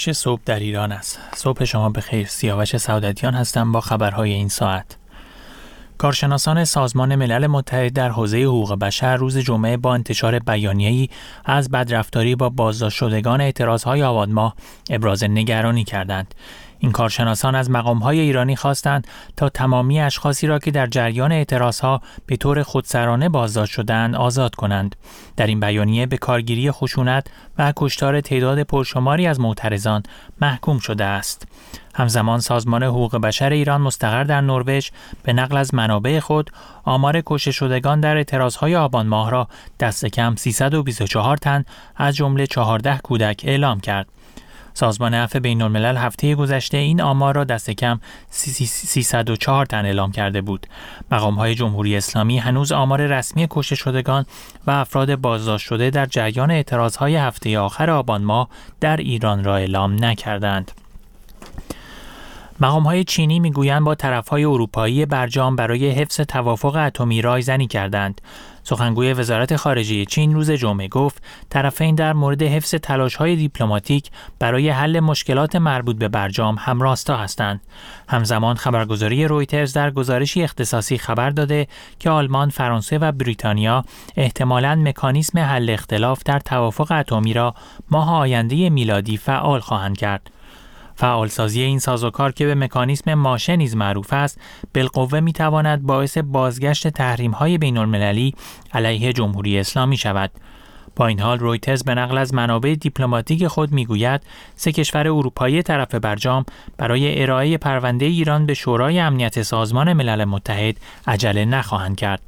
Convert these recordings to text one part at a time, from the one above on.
چه صبح در ایران است. صبح شما بخیر. سیاوش سعادتیان هستم با خبرهای این ساعت. کارشناسان سازمان ملل متحد در حوزه حقوق بشر روز جمعه با انتشار بیانیه‌ای از بدرفتاری با بازداشت شدگان اعتراضهای آبادماه ابراز نگرانی کردند. این کارشناسان از مقام‌های ایرانی خواستند تا تمامی اشخاصی را که در جریان اعتراضها به طور خودسرانه بازداشت شدند آزاد کنند. در این بیانیه به کارگیری خشونت و کشتار تعداد پرشماری از معترضان محکوم شده است. همزمان سازمان حقوق بشر ایران مستقر در نروژ به نقل از منابع خود آمار کشته شدگان در اعتراضهای آبان ماه را دست کم 324 تن از جمله 14 کودک اعلام کرد. سازمان عفو بین‌الملل هفته گذشته این آمار را دست کم 304 تن اعلام کرده بود. مقام‌های جمهوری اسلامی هنوز آمار رسمی کشته شدگان و افراد بازداشت شده در جریان اعتراضهای هفته آخر آبان ماه در ایران را اعلام نکردند. مقام‌های چینی میگویند با طرف‌های اروپایی برجام برای حفظ توافق اتمی رایزنی کردند. سخنگوی وزارت خارجه چین روز جمعه گفت طرفین در مورد حفظ تلاش‌های دیپلماتیک برای حل مشکلات مربوط به برجام همراستا هستند. همزمان خبرگزاری رویترز در گزارشی اختصاصی خبر داده که آلمان، فرانسه و بریتانیا احتمالاً مکانیزم حل اختلاف در توافق اتمی را ماه آینده میلادی فعال خواهند کرد. فعالسازی این سازوکار که به مکانیزم ماشه نیز معروف است، بالقوه میتواند باعث بازگشت تحریم‌های بین‌المللی علیه جمهوری اسلامی شود. با این حال رویترز به نقل از منابع دیپلماتیک خود میگوید 3 کشور اروپایی طرف برجام برای ارائه پرونده ایران به شورای امنیت سازمان ملل متحد عجله نخواهند کرد.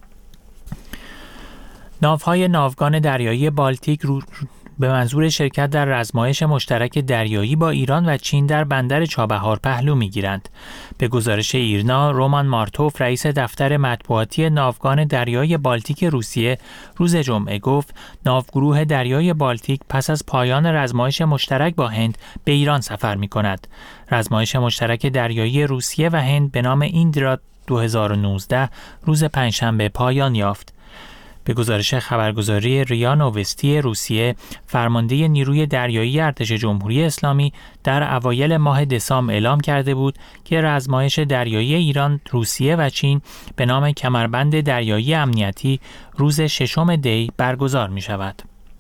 ناوهای ناوگان دریایی بالتیک به منظور شرکت در رزمایش مشترک دریایی با ایران و چین در بندر چابهار پهلو می‌گیرند. به گزارش ایرنا، رومان مارتوف رئیس دفتر مطبوعاتی ناوگان دریایی بالتیک روسیه روز جمعه گفت ناوگروه دریای بالتیک پس از پایان رزمایش مشترک با هند به ایران سفر می‌کند. رزمایش مشترک دریایی روسیه و هند به نام ایندرا 2019 روز پنجشنبه پایان یافت. به گزارش خبرگزاری ریا نووستی روسیه، فرمانده نیروی دریایی ارتش جمهوری اسلامی در اوایل ماه دسامبر اعلام کرده بود که رزمایش دریایی ایران، روسیه و چین به نام کمربند دریایی امنیتی روز 6 دی برگزار می شود.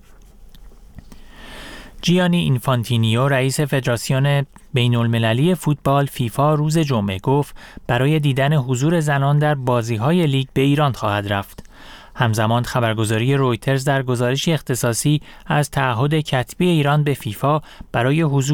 جیانی اینفانتینیو رئیس فدراسیون بین‌المللی فوتبال فیفا روز جمعه گفت برای دیدن حضور زنان در بازی‌های لیگ به ایران خواهد رفت. همزمان خبرگزاری رویترز در گزارشی اختصاصی از تعهد کتبی ایران به فیفا برای حضور